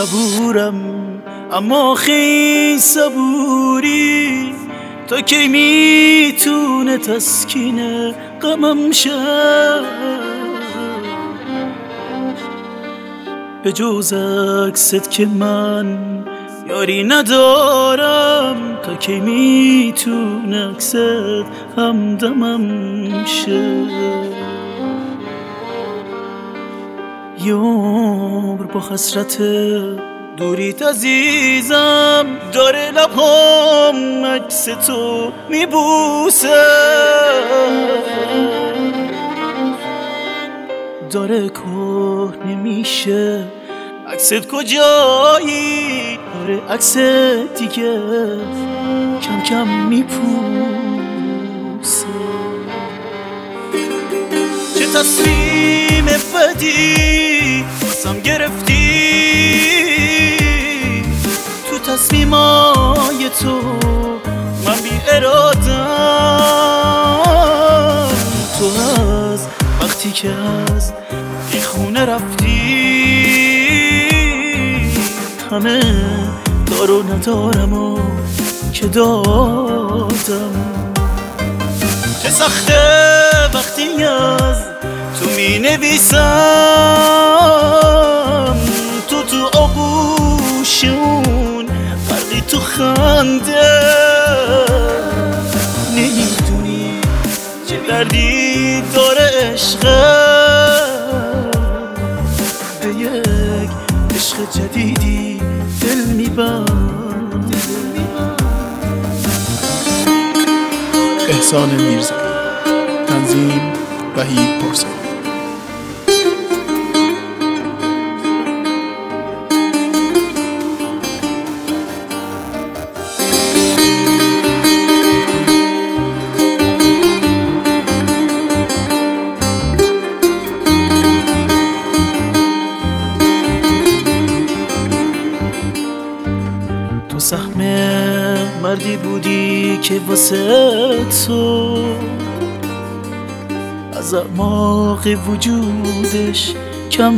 صبورم اما خیلی صبوری، تا کی میتونه تسکین غمم شد؟ به جز عکست که من یاری ندارم، تا کی میتونه عکست همدمم شد؟ یه عمر با حسرت دوریت عزیزم، داره لبام عکس تو میبوسه، داره کهنه میشه عکست کجایی؟ داره عکس دیگه کم کم میپوسه. چه تصمیم بدی باسم گرفتی، تو تصمیمای تو من بی ارادم. تو از وقتی که از این خونه رفتی، همه دارو ندارم و که دادم. چه سخته وقتی از تو می نویسم، تو آغوشون فرقی تو خنده. نمیدونی چه دردی داره عشقم، به یک عشق جدیدی دل میبند. احسان میرزایی، تنظیم وحید پارسایی. تو سهم مردی بودی که واسه تو از اعماق وجودش کم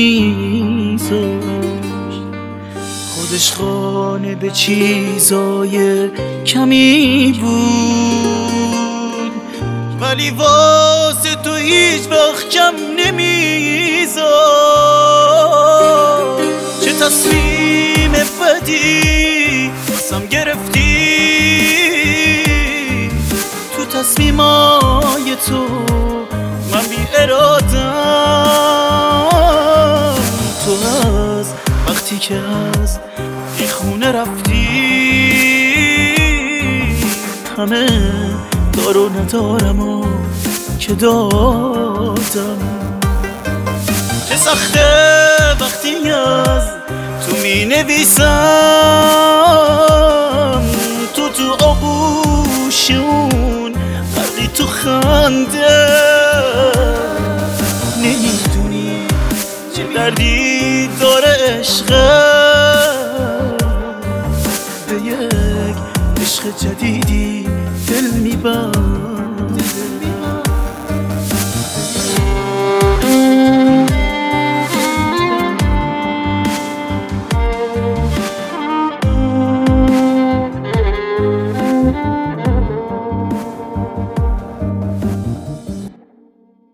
نمیذاشت، خودش خانه به چیزای کمی بود، ولی واسه تو هیچ وقت کم نمیذاشت. چه تصمیم بدی باسم گرفتی، تو تصمیمای تو من بی ارادم. تو از وقتی که از این خونه رفتی، همه دارو ندارم و که دادم. چه سخته وقتی از تو می نویسم، تو آغوشون فرقی تو خنده. نمیدونی چه دردی داره عشقم، به یک عشق جدیدی دل میبند.